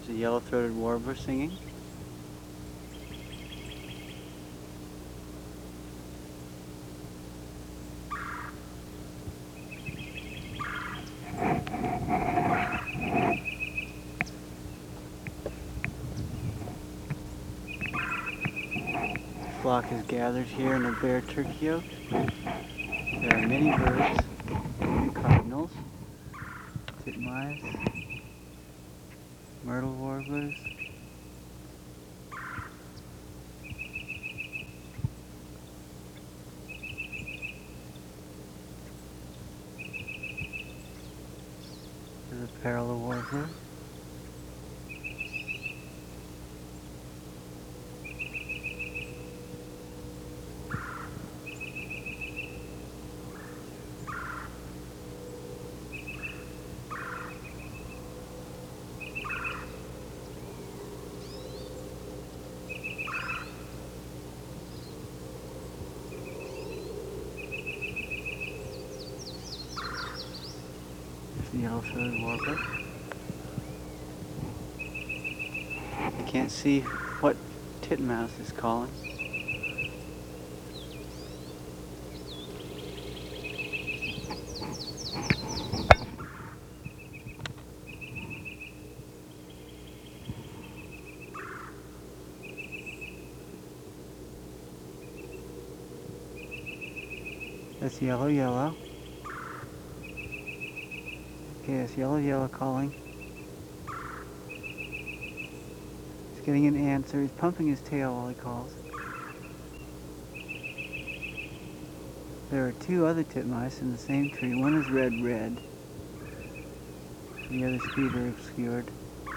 There's a yellow-throated warbler singing. The flock is gathered here in a bare turkey oak. There are many birds, cardinals, titmice, myrtle warblers. There's a parula warbler. There's the yellow-throated warbler. I can't see what titmouse is calling. That's yellow, yellow. Okay, that's yellow, yellow calling. He's getting an answer. He's pumping his tail while he calls. There are two other titmice in the same tree. One is red, red. The other's feet are obscured.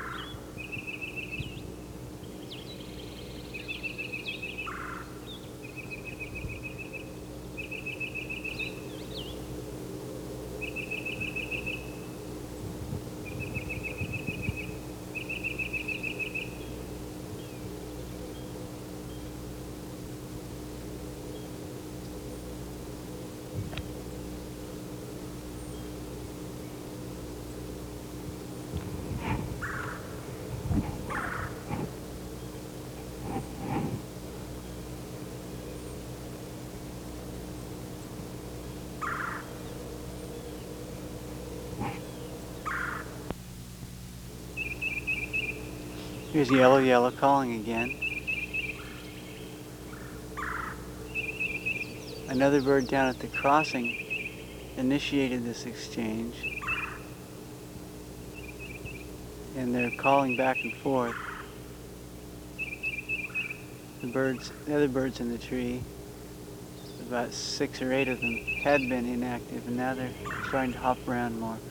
Here's yellow, yellow calling again. Another bird down at the crossing initiated this exchange, and they're calling back and forth. The other birds in the tree, about 6 or 8 of them, had been inactive, and now they're starting to hop around more.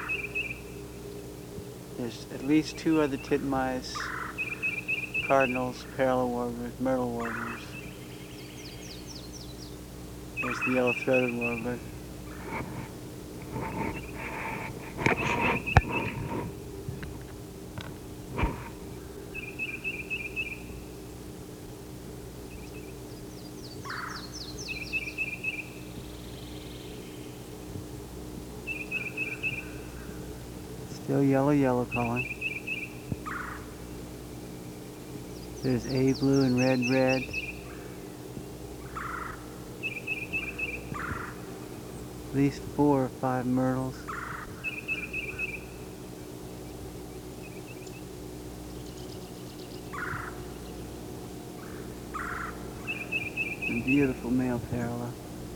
There's at least 2 other titmice, cardinals, parula warblers, myrtle warblers. There's the yellow-throated warbler. Still yellow, yellow calling. There's A blue and red, red. At least 4 or 5 myrtles. And beautiful male parula.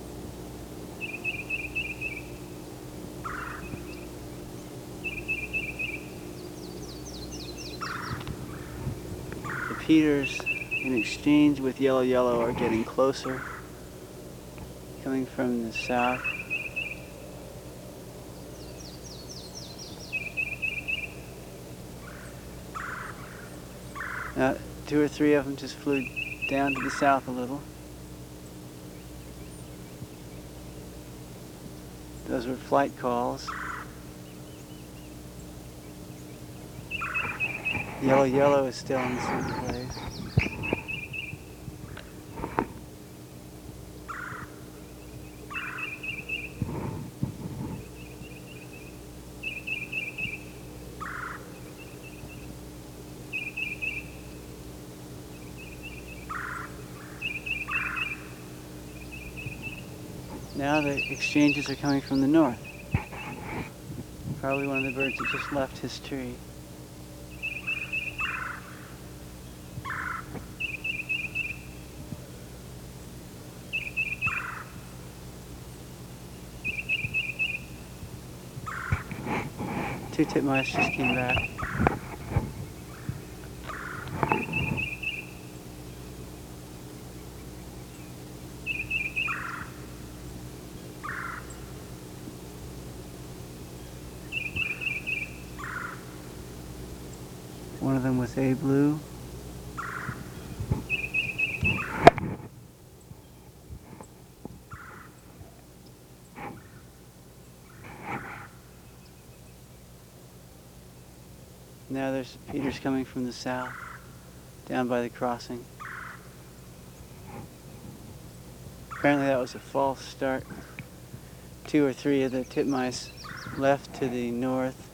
The Peters, in exchange with yellow, yellow, are getting closer, coming from the south. Now, 2 or 3 of them just flew down to the south a little. Those were flight calls. Yellow, yellow is still in the same place. Now the exchanges are coming from the north. Probably one of the birds that just left his tree. Two titmice just came back. One of them with a blue. Now there's feeders coming from the south, down by the crossing. Apparently that was a false start. 2 or 3 of the titmice left to the north